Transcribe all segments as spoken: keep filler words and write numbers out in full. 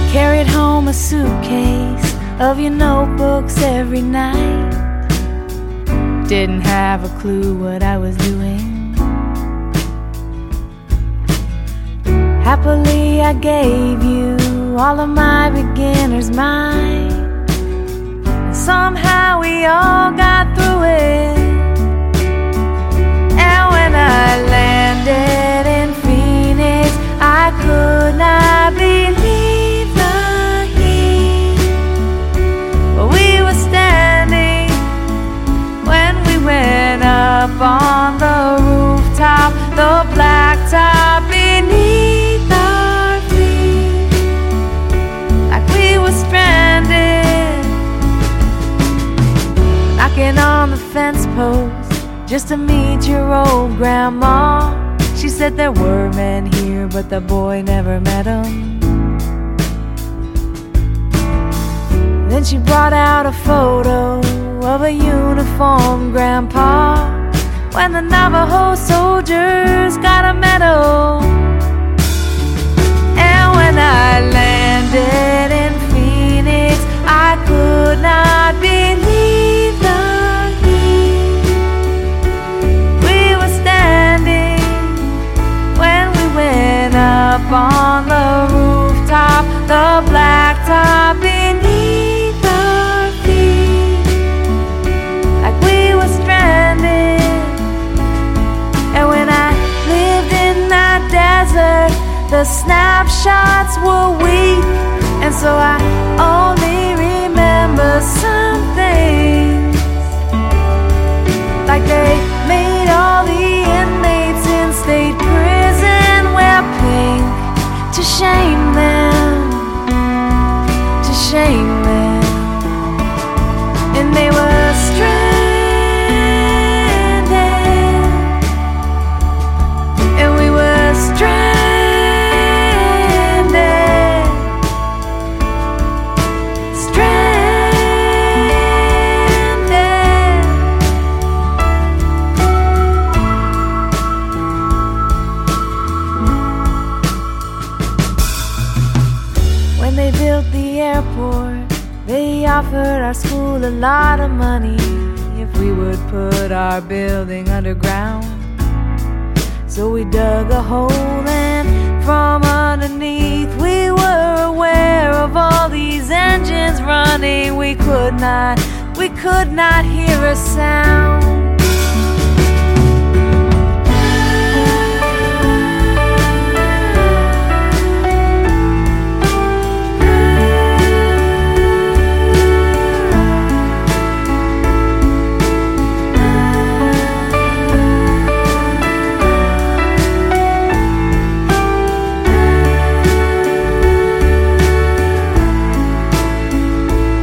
Carried home a suitcase of your notebooks every night. Didn't have a clue what I was doing. Happily I gave you all of my beginner's mind. And somehow we all got through it. And when I landed in Phoenix, I could not believe the heat. But we were standing when we went up on the rooftop, the blacktop beneath our feet, like we were stranded, knocking on the fence post just to meet your old grandma. She said there were men here, but the boy never met them. Then she brought out a photo of a uniformed grandpa when the Navajo soldiers got a medal. And when I landed in Phoenix, I could not believe the heat. We were standing when we went up on the rooftop, the blacktop beneath our feet, like we were stranded. And when I lived in that desert, the snapshots were weak, and so I only remember some things, like they made all the inmates in state prison wear pink to shame them, to shame them. And they were stranded, and we were stranded, stranded. When they built the airport, they offered our school a lot of money if we would put our building underground. So we dug a hole, and from underneath we were aware of all these engines running. We could not, we could not hear a sound.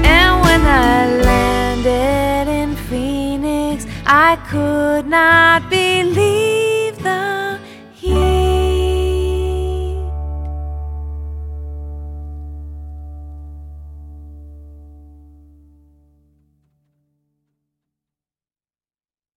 I could not be